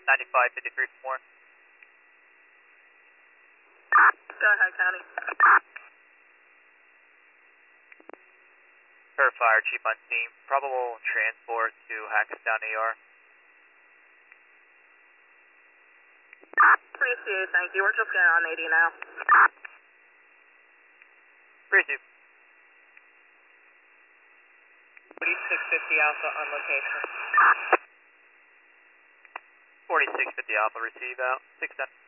9553 for more. Go ahead, County. Fire Chief on scene. Probable transport to Hackettstown AR. Appreciate it, thank you. We're just getting on 80 now. Appreciate it. 4650 Alpha on location. 4650 Alpha, receive out. 610.